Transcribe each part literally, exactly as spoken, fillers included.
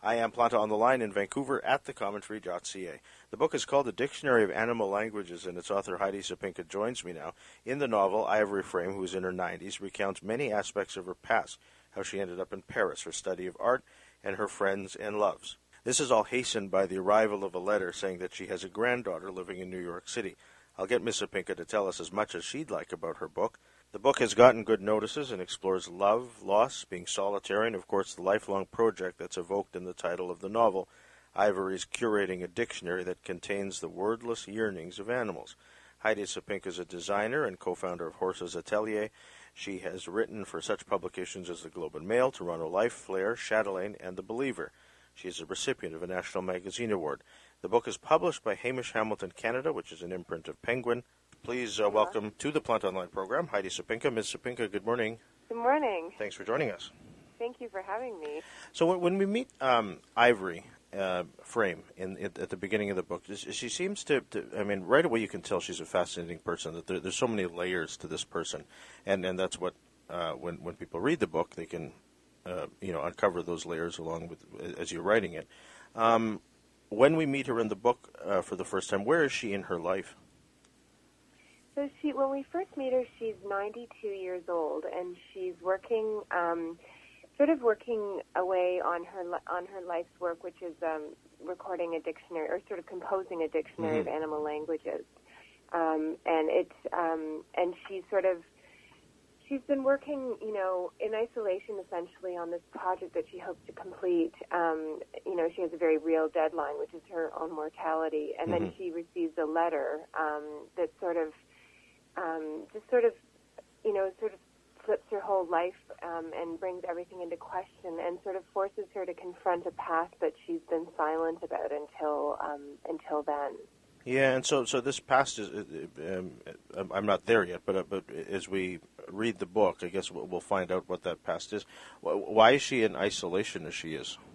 I am Planta on the line in Vancouver at the commentary dot c a. The book is called A Dictionary of Animal Languages, and its author Heidi Sapinka joins me now. In the novel, Ivory Frame, who is in her nineties, recounts many aspects of her past, how she ended up in Paris, her study of art, and her friends and loves. This is all hastened by the arrival of a letter saying that she has a granddaughter living in New York City. I'll get Miss Sapinka to tell us as much as she'd like about her book. The book has gotten good notices and explores love, loss, being solitary, and of course the lifelong project that's evoked in the title of the novel. Ivory's curating a dictionary that contains the wordless yearnings of animals. Heidi Sapinka is a designer and co-founder of Horses Atelier. She has written for such publications as the Globe and Mail, Toronto Life, Flair, Chatelaine, and The Believer. She is a recipient of a National Magazine Award. The book is published by Hamish Hamilton Canada, which is an imprint of Penguin. Please uh, welcome to the Planta Online program, Heidi Sapinka. Miz Sapinka, good morning. Good morning. Thanks for joining us. Thank you for having me. So when, when we meet um, Ivory uh, Frame in, in, at the beginning of the book, she seems to, to, I mean, right away you can tell she's a fascinating person, that there, there's so many layers to this person. And, and that's what, uh, when, when people read the book, they can, uh, you know, uncover those layers along with, as you're writing it. Um, when we meet her in the book uh, for the first time, where is she in her life? So she, when we first meet her, she's ninety-two years old, and she's working, um, sort of working away on her on her life's work, which is um, recording a dictionary or sort of composing a dictionary mm-hmm. of animal languages. Um, and it's um, and she's sort of she's been working, you know, in isolation essentially on this project that she hopes to complete. Um, you know, she has a very real deadline, which is her own mortality, and mm-hmm. then she receives a letter um, that sort of Um, just sort of, you know, sort of flips her whole life um, and brings everything into question and sort of forces her to confront a past that she's been silent about until um, until then. Yeah, and so so this past is, um, I'm not there yet, but uh, but as we read the book, I guess we'll, we'll find out what that past is. Why is she in isolation as she is?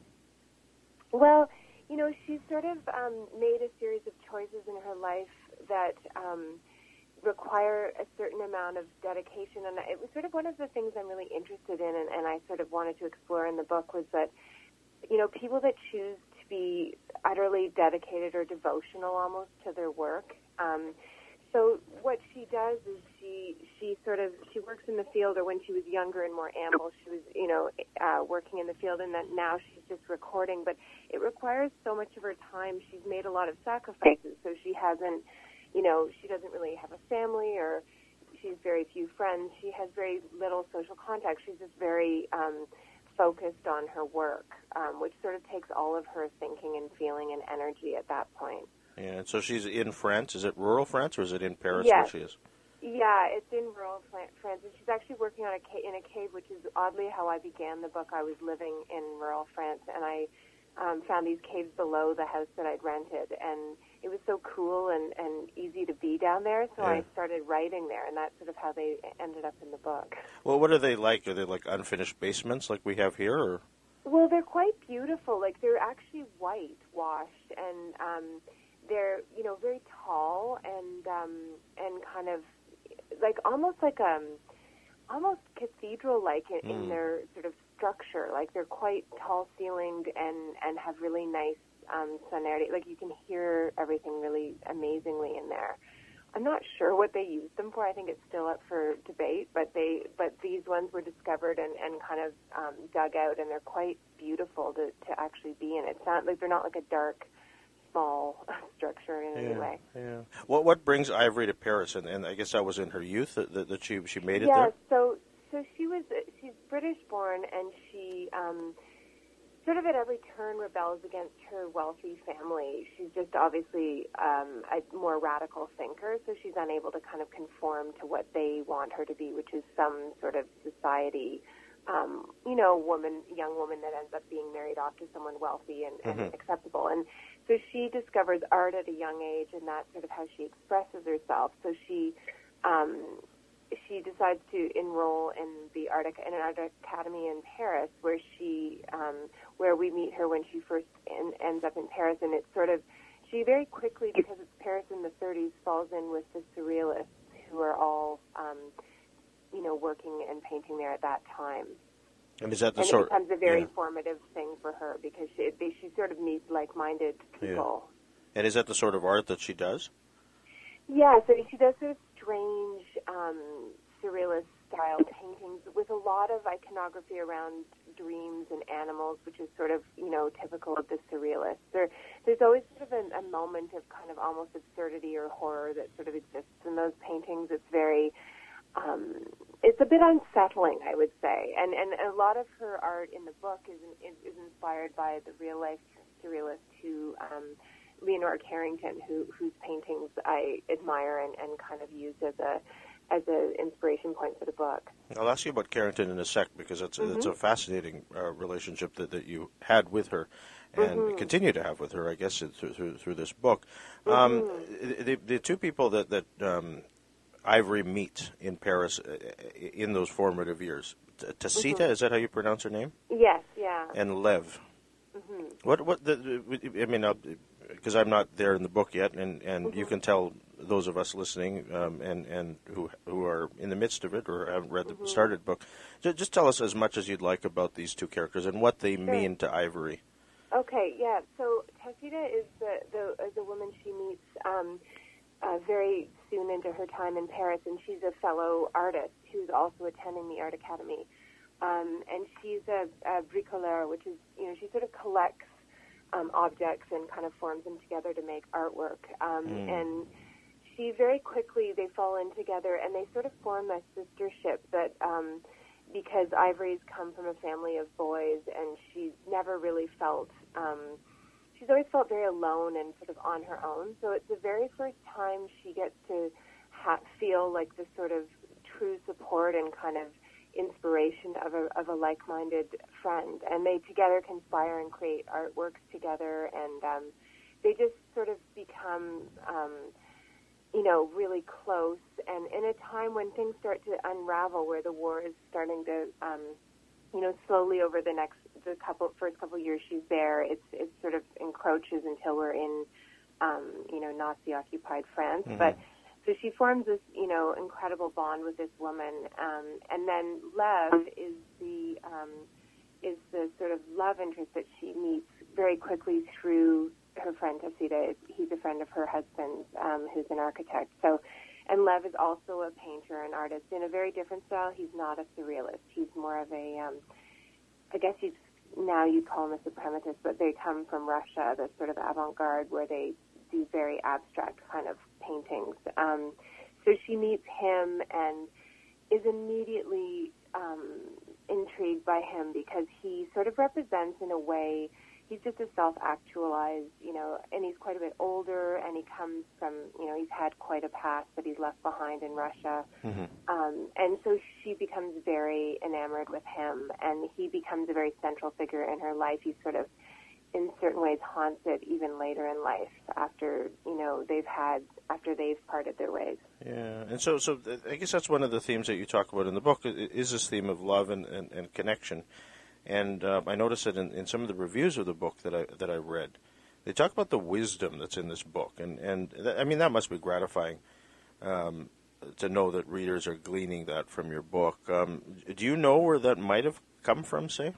Well, you know, she's sort of um, made a series of choices in her life that Um, require a certain amount of dedication, and it was sort of one of the things I'm really interested in, and, and I sort of wanted to explore in the book was that, you know, people that choose to be utterly dedicated or devotional almost to their work. Um, so what she does is she she sort of she works in the field, or when she was younger and more ample, she was you know uh, working in the field, and that now she's just recording. But it requires so much of her time. She's made a lot of sacrifices, so she hasn't. You know, she doesn't really have a family, or she has very few friends. She has very little social contact. She's just very um, focused on her work, um, which sort of takes all of her thinking and feeling and energy at that point. Yeah, and so she's in France. Is it rural France, or is it in Paris yes. where she is? Yeah, it's in rural France, and she's actually working on a ca- in a cave, which is oddly how I began the book. I was living in rural France, and I um, found these caves below the house that I'd rented, and it was so cool and, and easy to be down there, so yeah. I started writing there, and that's sort of how they ended up in the book. Well, what are they like? Are they like unfinished basements like we have here? Or? Well, they're quite beautiful. Like, they're actually whitewashed, and um, they're, you know, very tall and um, and kind of, like, almost like um, almost cathedral-like in, mm. in their sort of structure. Like, they're quite tall-ceilinged and, and have really nice Um, sonority. Like, you can hear everything really amazingly in there. I'm not sure what they used them for. I think it's still up for debate, but they but these ones were discovered and, and kind of um, dug out, and they're quite beautiful to, to actually be in. It's not like they're not like a dark, small structure in yeah, any way. Yeah. What what brings Ivory to Paris? And, and I guess that was in her youth that, that, that she she made it yeah, there. Yeah. So so she was she's British born, and she. Um, sort of at every turn rebels against her wealthy family. She's just obviously um, a more radical thinker, so she's unable to kind of conform to what they want her to be, which is some sort of society, um, you know, woman, young woman that ends up being married off to someone wealthy and, and mm-hmm. acceptable. And so she discovers art at a young age, and that's sort of how she expresses herself. So she um, she decides to enroll in the art in an art academy in Paris, where she um, where we meet her when she first en- ends up in Paris, and it's sort of she very quickly, because it's Paris in the thirties, falls in with the surrealists who are all um, you know working and painting there at that time. And is that the and sort? it becomes a very yeah. formative thing for her because she, they, she sort of meets like-minded people. Yeah. And is that the sort of art that she does? Yeah, so she does sort of strange, um, surrealist-style paintings with a lot of iconography around dreams and animals, which is sort of, you know, typical of the surrealists. There, there's always sort of a, a moment of kind of almost absurdity or horror that sort of exists in those paintings. It's very, um, it's a bit unsettling, I would say. And and a lot of her art in the book is is, is inspired by the real-life surrealist who, um, Leonora Carrington, who, whose paintings I admire and, and kind of use as a as an inspiration point for the book. I'll ask you about Carrington in a sec because it's, mm-hmm. it's a fascinating uh, relationship that, that you had with her and mm-hmm. continue continue to have with her, I guess, through, through, through this book. Mm-hmm. Um, the, the two people that, that um, Ivory meets in Paris uh, in those formative years, Tacita, mm-hmm. is that how you pronounce her name? Yes, yeah. And Lev. Mm-hmm. What, what the, I mean, because I'm not there in the book yet, and, and mm-hmm. you can tell those of us listening um, and, and who who are in the midst of it or haven't read the mm-hmm. started book, just tell us as much as you'd like about these two characters and what they sure. mean to Ivory. Okay, yeah. So Tacita is the, the, is the woman she meets um, uh, very soon into her time in Paris, and she's a fellow artist who's also attending the Art Academy. Um, and she's a, a bricoleur, which is, you know, she sort of collects um, objects and kind of forms them together to make artwork. Um, mm. And she very quickly, they fall in together, and they sort of form a sistership that, um, because Ivory's come from a family of boys, and she's never really felt, um, she's always felt very alone and sort of on her own. So it's the very first time she gets to ha- feel like this sort of true support and kind of inspiration of a, of a like-minded friend. And they together conspire and create artworks together, and um, they just sort of become, um, you know, really close. And in a time when things start to unravel, where the war is starting to, um, you know, slowly over the next, the couple, first couple of years she's there, it's, it sort of encroaches until we're in, um, you know, Nazi-occupied France. Mm-hmm. But so she forms this, you know, incredible bond with this woman, um, and then Lev is the um, is the sort of love interest that she meets very quickly through her friend Tacita. He's a friend of her husband's, um, who's an architect. So, and Lev is also a painter and artist in a very different style. He's not a surrealist. He's more of a, um, I guess he's now you'd call him a suprematist, but they come from Russia, the sort of avant-garde where they do very abstract kind of paintings. Um, so she meets him and is immediately um, intrigued by him because he sort of represents, in a way, he's just a self-actualized, you know, and he's quite a bit older, and he comes from, you know, he's had quite a past that he's left behind in Russia. Mm-hmm. Um, and so she becomes very enamored with him, and he becomes a very central figure in her life. He's sort of, in certain ways, haunts it even later in life after, you know, they've had, after they've parted their ways. Yeah, and so so I guess that's one of the themes that you talk about in the book, is this theme of love and, and, and connection. And uh, I noticed that in, in some of the reviews of the book that I that I read, they talk about the wisdom that's in this book. And, and th- I mean, that must be gratifying um, to know that readers are gleaning that from your book. Um, do you know where that might have come from, say?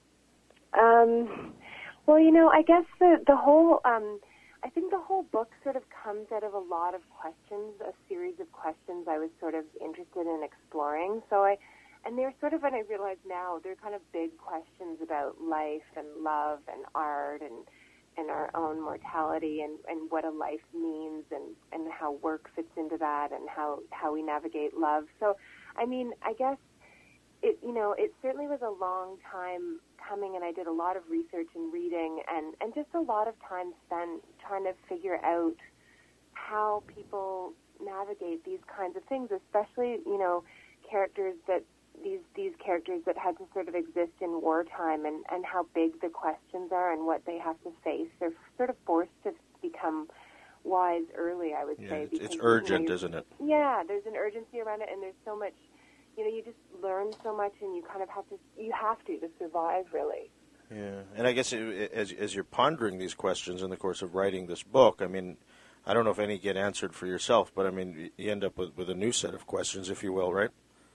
Um... Well, you know, I guess the, the whole, um, I think the whole book sort of comes out of a lot of questions, a series of questions I was sort of interested in exploring. So I, and they're sort of, and I realize now, they're kind of big questions about life and love and art and, and our own mortality and, and what a life means and, and how work fits into that and how, how we navigate love. So, I mean, I guess, it, you know, it certainly was a long time coming, and I did a lot of research and reading and, and just a lot of time spent trying to figure out how people navigate these kinds of things, especially, you know, characters that, these these characters that had to sort of exist in wartime, and, and how big the questions are and what they have to face. They're sort of forced to become wise early, I would yeah, say. It's, because, it's urgent, you know, isn't it? Yeah, there's an urgency around it, and there's so much, you know, you just learn so much, and you kind of have to, you have to, to survive, really. Yeah, and I guess it, as as you're pondering these questions in the course of writing this book, I mean, I don't know if any get answered for yourself, but I mean, you end up with, with a new set of questions, if you will, right?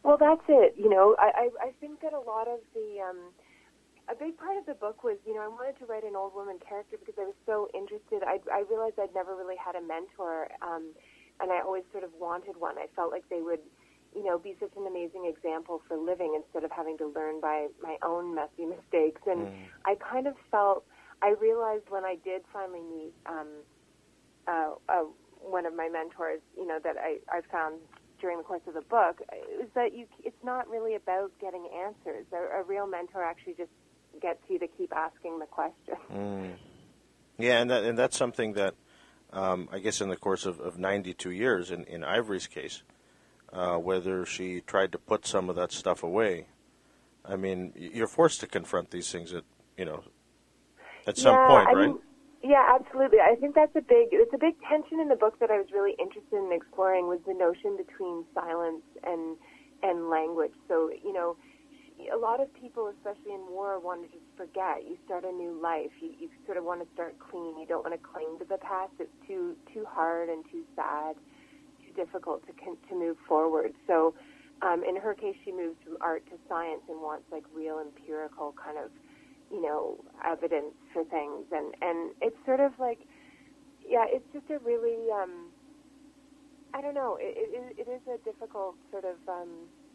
Well, that's it. You know, I, I, I think that a lot of the, um, a big part of the book was, you know, I wanted to write an old woman character because I was so interested. I, I realized I'd never really had a mentor, um, and I always sort of wanted one. I felt like they would, you know, be such an amazing example for living instead of having to learn by my own messy mistakes. And mm. I kind of felt, I realized when I did finally meet um, uh, uh, one of my mentors, you know, that I, I found during the course of the book, is that you, it's not really about getting answers. A, a real mentor actually just gets you to keep asking the question. Mm. Yeah, and that, and that's something that um, I guess in the course of, of ninety-two years, in, in Ivory's case, uh, whether she tried to put some of that stuff away, I mean, you're forced to confront these things at, you know, at some yeah, point, I right? Mean, yeah, absolutely. I think that's a big, it's a big tension in the book that I was really interested in exploring, was the notion between silence and and language. So, you know, a lot of people, especially in war, want to just forget. You start a new life. You, you sort of want to start clean. You don't want to cling to the past. It's too too hard and too sad, too difficult to to move forward. So, um, in her case, she moves from art to science and wants like real empirical kind of, you know, evidence for things. And and it's sort of like, yeah, it's just a really, um, I don't know. It, it it is a difficult sort of. Um,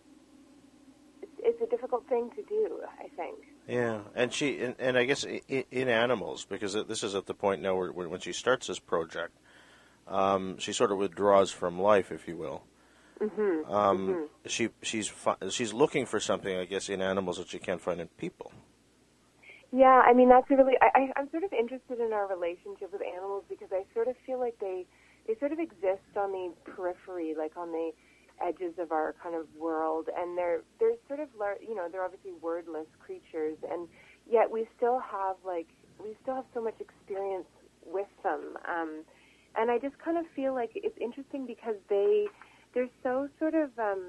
It's a difficult thing to do, I think. Yeah, and she, and, and I guess in, in animals, because this is at the point now where, when she starts this project, um, she sort of withdraws from life, if you will. Mm-hmm. Um, mm-hmm. She she's she's looking for something, I guess, in animals that she can't find in people. Yeah, I mean that's a really. I, I, I'm sort of interested in our relationship with animals because I sort of feel like they they sort of exist on the periphery, like on the edges of our kind of world, and they're they're sort of, you know, they're obviously wordless creatures, and yet we still have like we still have so much experience with them, um, and I just kind of feel like it's interesting because they they're so sort of um,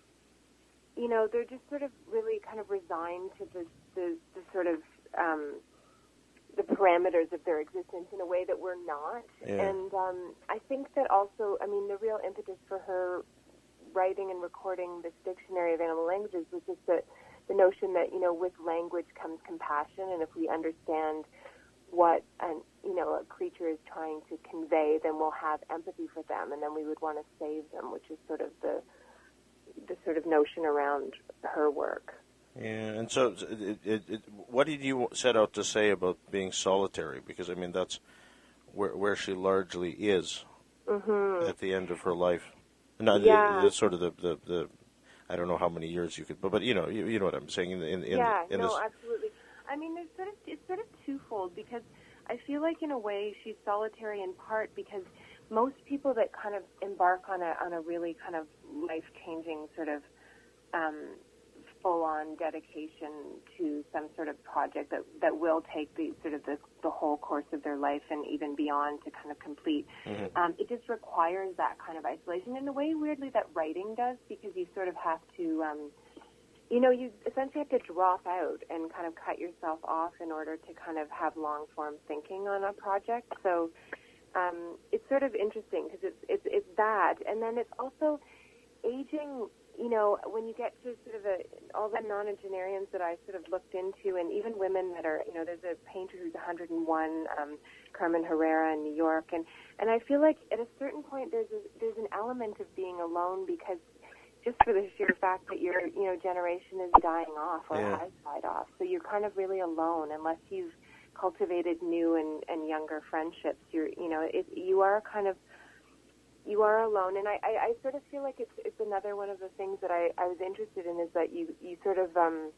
you know, they're just sort of really kind of resigned to the the, the sort of um, the parameters of their existence in a way that we're not, yeah. and um, I think that also, I mean, the real impetus for her writing and recording this dictionary of animal languages was just the, the notion that, you know, with language comes compassion, and if we understand what an, you know, a creature is trying to convey, then we'll have empathy for them, and then we would want to save them, which is sort of the the sort of notion around her work. Yeah, and so it, it, it, what did you set out to say about being solitary? Because, I mean, that's where, where she largely is mm-hmm. at the end of her life. No, yeah. the, the sort of the, the, the, I don't know how many years you could, but, but you know, you, you know what I'm saying. In, in, yeah, in no, this... absolutely. I mean, there's sort of, it's sort of twofold, because I feel like in a way she's solitary in part because most people that kind of embark on a on a really kind of life-changing sort of um, full-on dedication to some sort of project that, that will take the sort of the, the whole course of their life and even beyond to kind of complete. Mm-hmm. Um, it just requires that kind of isolation in the way, weirdly, that writing does, because you sort of have to, um, you know, you essentially have to drop out and kind of cut yourself off in order to kind of have long-form thinking on a project. So um, it's sort of interesting because it's, it's, it's that. And then it's also aging. You know, when you get to sort of a, all the nonagenarians that I sort of looked into, and even women that are, you know, there's a painter who's one hundred and one, um, Carmen Herrera in New York, and, and I feel like at a certain point there's a, there's an element of being alone because just for the sheer fact that your, you know, generation is dying off or yeah. has died off, so you're kind of really alone unless you've cultivated new and, and younger friendships. You're, you know, it, you are kind of You are alone, and I, I, I sort of feel like it's it's another one of the things that I, I was interested in is that you, you sort of, um,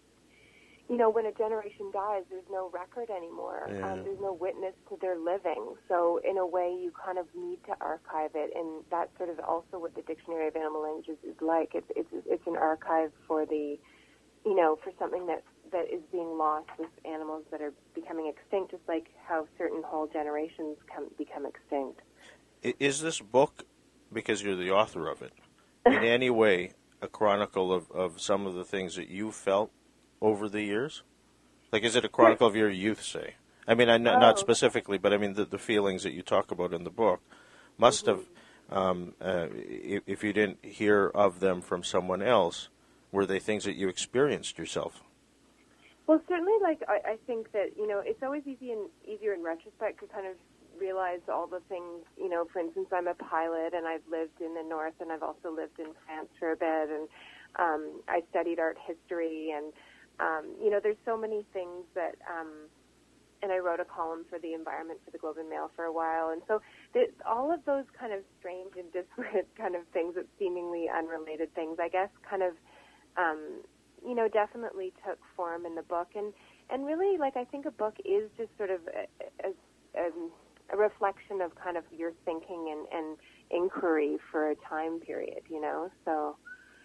you know, when a generation dies, there's no record anymore. Yeah. Um, there's no witness to their living. So in a way, you kind of need to archive it, and that's sort of also what the Dictionary of Animal Languages is like. It's it's it's an archive for the, you know, for something that that is being lost with animals that are becoming extinct, just like how certain whole generations come become extinct. Is this book, because you're the author of it, in any way a chronicle of, of some of the things that you felt over the years? Like, is it a chronicle of your youth, say? I mean, I, not, oh. not specifically, but I mean the, the feelings that you talk about in the book must mm-hmm. have um, uh, if, if you didn't hear of them from someone else, were they things that you experienced yourself? Well, certainly, like, I, I think that, you know, it's always easy and easier in retrospect to kind of realize all the things, you know, for instance, I'm a pilot and I've lived in the North and I've also lived in France for a bit, and um, I studied art history, and, um, you know, there's so many things that, um, and I wrote a column for the environment for the Globe and Mail for a while, and so the, all of those kind of strange and disparate kind of things, that seemingly unrelated things, I guess, kind of, um, you know, definitely took form in the book. And, and really, like, I think a book is just sort of a, a, a reflection of kind of your thinking and, and inquiry for a time period, you know, so.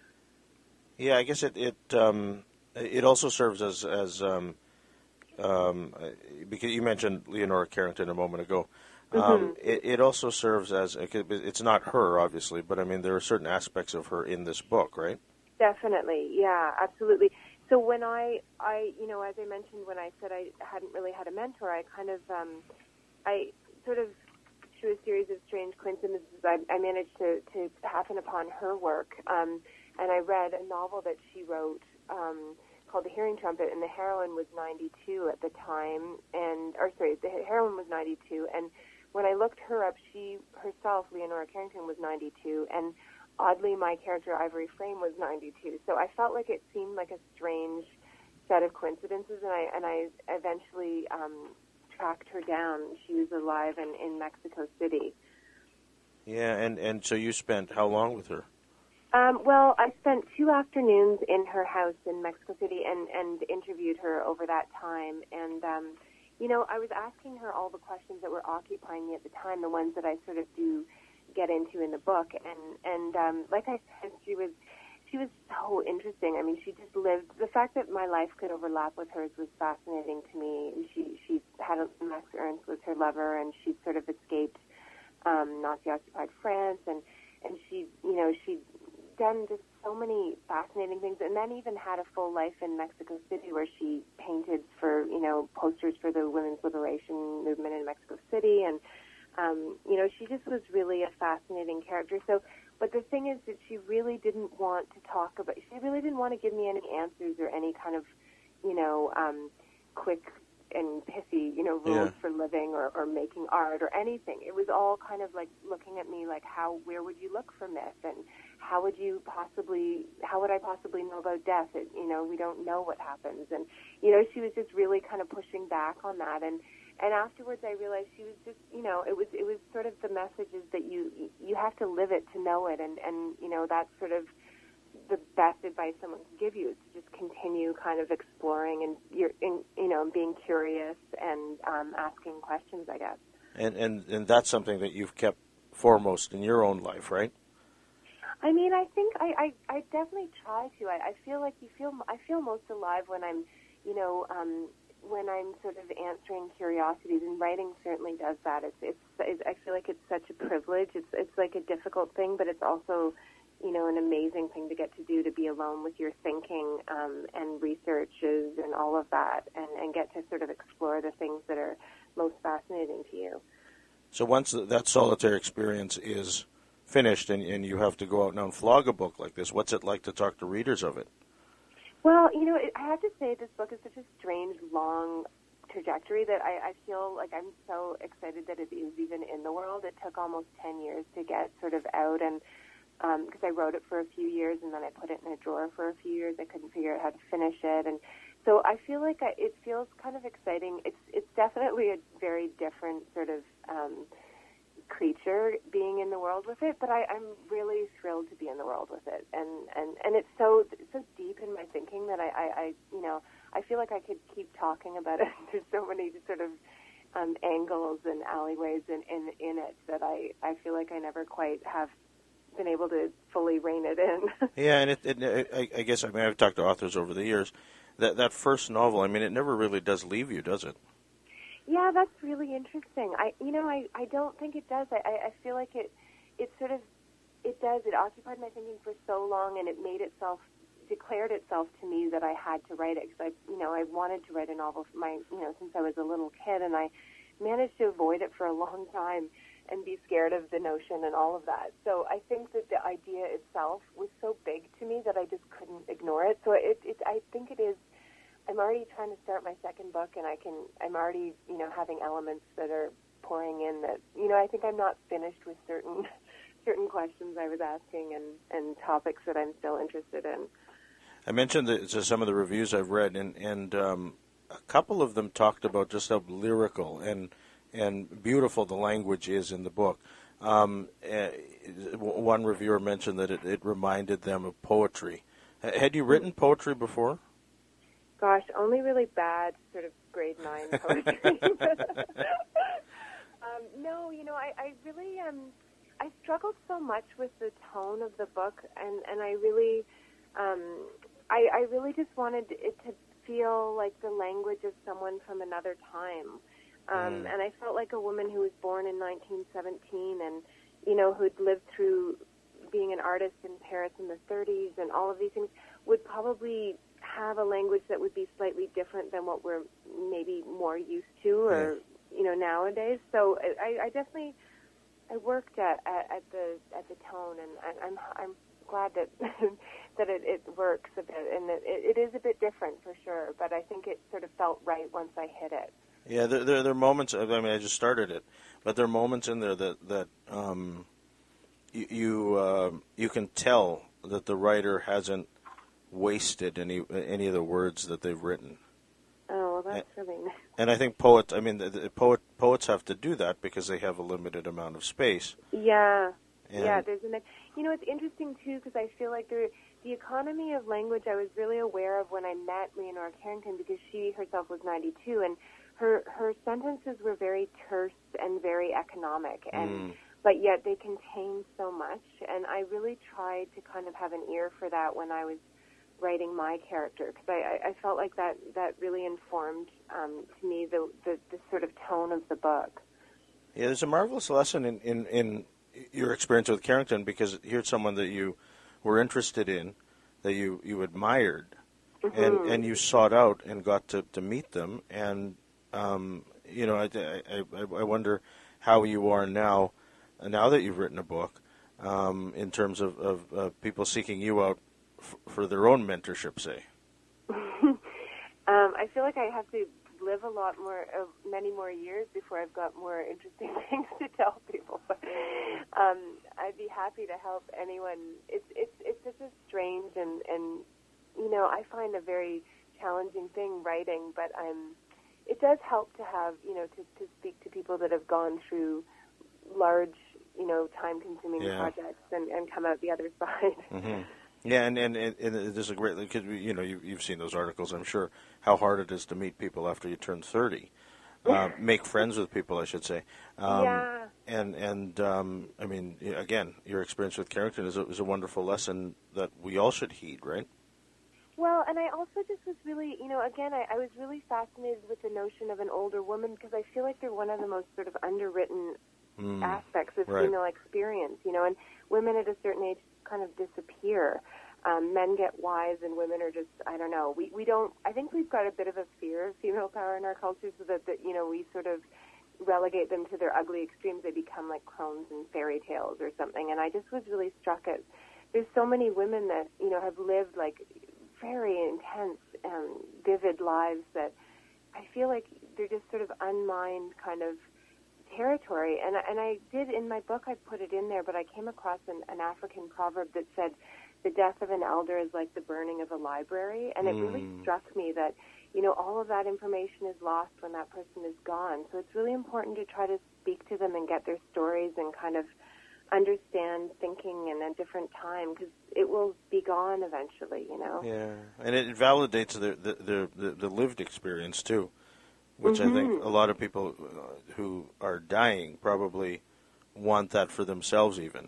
Yeah, I guess it it, um, it also serves as, as um, um, because you mentioned Leonora Carrington a moment ago, um, mm-hmm. it, it also serves as, it's not her, obviously, but I mean, there are certain aspects of her in this book, right? Definitely, yeah, absolutely. So when I, I, you know, as I mentioned, when I said I hadn't really had a mentor, I kind of, um, I sort of, through a series of strange coincidences, I, I managed to, to happen upon her work, um, and I read a novel that she wrote um, called The Hearing Trumpet, and the heroine was ninety-two at the time, and, or sorry, the heroine was ninety-two, and when I looked her up, she herself, Leonora Carrington, was ninety-two, and oddly, my character, Ivory Frame, was ninety-two. So I felt like it seemed like a strange set of coincidences, and I and I eventually um, tracked her down. She was alive in, in Mexico City. Yeah, and, and so you spent how long with her? Um, well, I spent two afternoons in her house in Mexico City and, and interviewed her over that time. And, um, you know, I was asking her all the questions that were occupying me at the time, the ones that I sort of do get into in the book, and and um, like I said, she was she was so interesting. I mean, she just lived. The fact that my life could overlap with hers was fascinating to me. And she she had a Max Ernst was her lover, and she sort of escaped um, Nazi-occupied France, and and she you know she'd done just so many fascinating things, and then even had a full life in Mexico City where she painted for you know posters for the women's liberation movement in Mexico City, and Um, you know, she just was really a fascinating character. So, but the thing is that she really didn't want to talk about, she really didn't want to give me any answers or any kind of, you know, um, quick and pithy, you know, rules Yeah. for living or, or making art or anything. It was all kind of like looking at me like, how, where would you look for myth, and how would you possibly, how would I possibly know about death? It, you know, we don't know what happens. And, you know, she was just really kind of pushing back on that. And, And afterwards, I realized she was just, you know, it was it was sort of the message is that you you have to live it to know it, and, and you know that's sort of the best advice someone can give you is to just continue kind of exploring and you're in, you know being curious and um, asking questions, I guess. And, and and that's something that you've kept foremost in your own life, right? I mean, I think I, I, I definitely try to. I, I feel like you feel I feel most alive when I'm, you know. Um, when I'm sort of answering curiosities, and writing certainly does that. It's, it's, it's, I feel like it's such a privilege. It's, it's like a difficult thing, but it's also, you know, an amazing thing to get to do, to be alone with your thinking um, and researches and all of that, and, and get to sort of explore the things that are most fascinating to you. So once that solitary experience is finished and, and you have to go out now and flog a book like this, what's it like to talk to readers of it? Well, you know, I have to say this book is such a strange, long trajectory that I, I feel like I'm so excited that it is even in the world. It took almost ten years to get sort of out, and because um, I wrote it for a few years and then I put it in a drawer for a few years. I couldn't figure out how to finish it, and so I feel like I, it feels kind of exciting. It's it's definitely a very different sort of um, creature being in the world with it, but I, I'm really thrilled to be in the world with it, and, and, and it's so it's so deep in my thinking that I, I, I you know I feel like I could keep talking about it. There's so many sort of um, angles and alleyways in, in in it that I, I feel like I never quite have been able to fully rein it in. Yeah, and it, it, it I, I guess I mean I've talked to authors over the years. That that first novel, I mean, it never really does leave you, does it? Yeah, that's really interesting. I, you know, I, I don't think it does. I, I feel like it, it sort of, it does. It occupied my thinking for so long, and it made itself, declared itself to me that I had to write it. Because I, you know, I wanted to write a novel for my, you know, since I was a little kid, and I managed to avoid it for a long time. and be scared of the notion and all of that. So I think that the idea itself was so big to me that I just couldn't ignore it. So it, it I think it is, I'm already trying to start my second book, and I can, I'm already, you know, having elements that are pouring in that, you know, I think I'm not finished with certain certain questions I was asking and, and topics that I'm still interested in. I mentioned that to some of the reviews I've read, and, and um, a couple of them talked about just how lyrical and and beautiful the language is in the book. Um, uh, one reviewer mentioned that it, it reminded them of poetry. H- had you written poetry before? Gosh, only really bad sort of grade nine poetry. um, no, you know, I, I really, um, I struggled so much with the tone of the book, and, and I really, um, I, I really just wanted it to feel like the language of someone from another time. Um, mm. And I felt like a woman who was born in nineteen seventeen and, you know, who'd lived through being an artist in Paris in the thirties and all of these things would probably have a language that would be slightly different than what we're maybe more used to or, yeah. you know, nowadays. So I, I definitely, I worked at, at, at the at the tone, and I, I'm I'm glad that that it, it works a bit, and it, it is a bit different for sure. But I think it sort of felt right once I hit it. Yeah, there, there, there are moments. I mean, I just started it, but there are moments in there that that um, you you, uh, you can tell that the writer hasn't wasted any any of the words that they've written. Oh, well, that's and, really nice. And I think poets. I mean, the, the poet poets have to do that because they have a limited amount of space. Yeah, and yeah. There's an. You know, it's interesting too because I feel like there. The economy of language I was really aware of when I met Leonora Carrington because she herself was ninety-two and her her sentences were very terse and very economic and mm. but yet they contain so much, and I really tried to kind of have an ear for that when I was writing my character because I, I felt like that, that really informed um, to me the, the the sort of tone of the book. Yeah, there's a marvelous lesson in, in, in your experience with Carrington because here's someone that you were interested in, that you, you admired, mm-hmm. and, and you sought out and got to, to meet them. And, um, you know, I, I, I wonder how you are now, now that you've written a book, um, in terms of, of uh, people seeking you out f- for their own mentorship, say. um, I feel like I have to live a lot more, uh, many more years before I've got more interesting things to tell people. But um, I'd be happy to help anyone. It's it's it's such a strange and and you know I find a very challenging thing writing, but um, it does help to have you know to, to speak to people that have gone through large you know time-consuming yeah. projects and, and come out the other side. Mm-hmm. Yeah, and, and, and, and there's a great, because, you know, you, you've seen those articles, I'm sure, how hard it is to meet people after you turn thirty. Uh, make friends with people, I should say. Um, yeah. And, and um, I mean, again, your experience with Carrington is a, is a wonderful lesson that we all should heed, right? Well, and I also just was really, you know, again, I, I was really fascinated with the notion of an older woman because I feel like they're one of the most sort of underwritten mm, aspects of right. female experience, you know, and women at a certain age kind of disappear. Um, men get wise and women are just, I don't know, we, we don't, I think we've got a bit of a fear of female power in our culture so that, that, you know, we sort of relegate them to their ugly extremes. They become like crones and fairy tales or something. And I just was really struck at, there's so many women that, you know, have lived like very intense, um, vivid lives that I feel like they're just sort of unmined kind of territory. And, and I did, in my book, I put it in there, but I came across an, an African proverb that said, the death of an elder is like the burning of a library. And it mm. really struck me that, you know, all of that information is lost when that person is gone. So it's really important to try to speak to them and get their stories and kind of understand thinking in a different time because it will be gone eventually, you know? Yeah, and it validates the the, the, the lived experience, too, which mm-hmm. I think a lot of people who are dying probably want that for themselves even.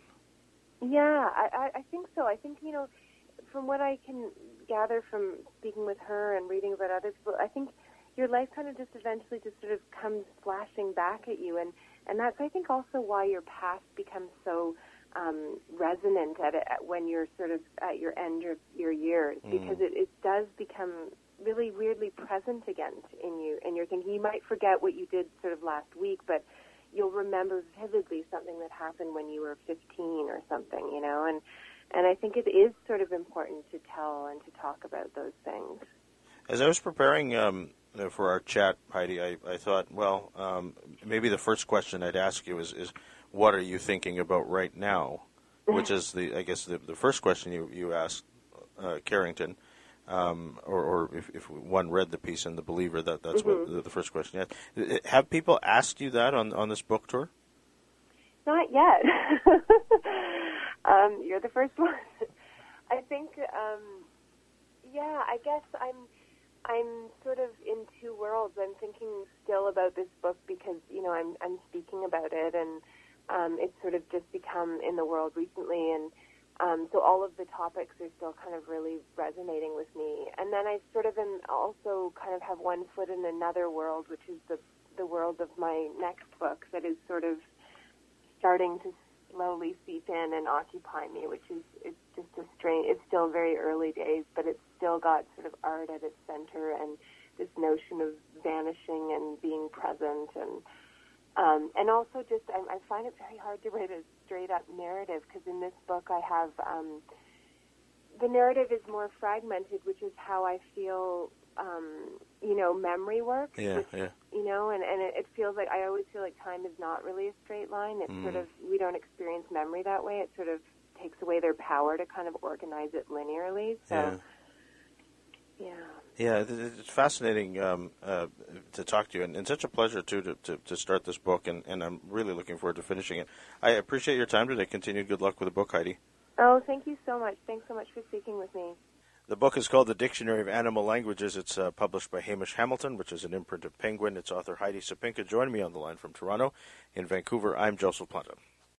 Yeah, I, I think so. I think, you know, from what I can gather from speaking with her and reading about other people, I think your life kind of just eventually just sort of comes flashing back at you. And, and that's, I think, also why your past becomes so um, resonant at it at when you're sort of at your end of your years, mm. because it, it does become really weirdly present again in you, and you're thinking you might forget what you did sort of last week, but you'll remember vividly something that happened when you were fifteen or something, you know, and and I think it is sort of important to tell and to talk about those things. As I was preparing um, for our chat, Heidi, I, I thought, well, um, maybe the first question I'd ask you is, is what are you thinking about right now? Which is, the I guess, the, the first question you, you asked uh, Carrington, um, or, or if, if one read the piece in The Believer, that that's mm-hmm. what the, the first question you asked. Have people asked you that on, on this book tour? Not yet. um, you're the first one. I think, um, yeah, I guess I'm I'm sort of in two worlds. I'm thinking still about this book because, you know, I'm I'm speaking about it, and um, it's sort of just become in the world recently, and um, so all of the topics are still kind of really resonating with me. And then I sort of am also kind of have one foot in another world, which is the the world of my next book that is sort of starting to slowly seep in and occupy me, which is it's just a strange. It's still very early days, but it's still got sort of art at its center and this notion of vanishing and being present, and um, and also just I, I find it very hard to write a straight up narrative, because in this book I have um, the narrative is more fragmented, which is how I feel. Um, you know, memory works. Yeah, which, yeah. You know, and, and it, it feels like, I always feel like time is not really a straight line. It's mm. sort of, we don't experience memory that way. It sort of takes away their power to kind of organize it linearly. So, yeah. Yeah, yeah, it's fascinating um, uh, to talk to you, and, and such a pleasure, too, to, to, to start this book, and, and I'm really looking forward to finishing it. I appreciate your time today. Continued good luck with the book, Heidi. Oh, thank you so much. Thanks so much for speaking with me. The book is called The Dictionary of Animal Languages. It's uh, published by Hamish Hamilton, which is an imprint of Penguin. Its author, Heidi Sapinka, joined me on the line from Toronto. In Vancouver, I'm Joseph Planta.